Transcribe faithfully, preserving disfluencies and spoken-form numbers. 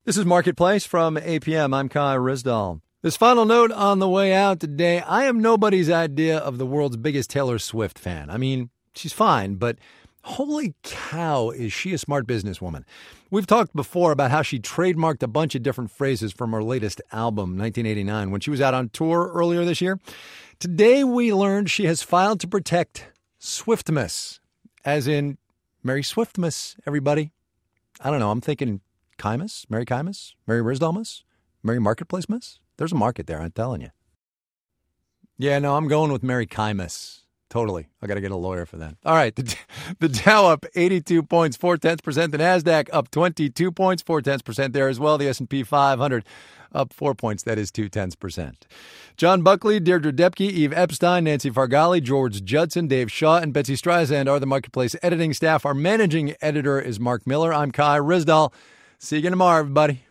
This is Marketplace from A P M. I'm Kai Rizdal. This final note on the way out today. I am nobody's idea of the world's biggest Taylor Swift fan. I mean, she's fine, but holy cow, is she a smart businesswoman. We've talked before about how she trademarked a bunch of different phrases from her latest album, nineteen eighty-nine, when she was out on tour earlier this year. Today, we learned she has filed to protect Swiftmas, as in Merry Swiftmas, everybody. I don't know, I'm thinking Kymus, Merry Kymus, Merry Rizdalmas, Merry Marketplace-mas. There's a market there, I'm telling you. Yeah, no, I'm going with Merry Kymus. Totally. I got to get a lawyer for that. All right. The, the Dow up eighty-two points, four tenths percent. The NASDAQ up twenty-two points, four tenths percent there as well. The S and P five hundred up four points. That is two tenths percent. John Buckley, Deirdre Depke, Eve Epstein, Nancy Fargali, George Judson, Dave Shaw, and Betsy Streisand are the Marketplace editing staff. Our managing editor is Mark Miller. I'm Kai Rizdal. See you again tomorrow, everybody.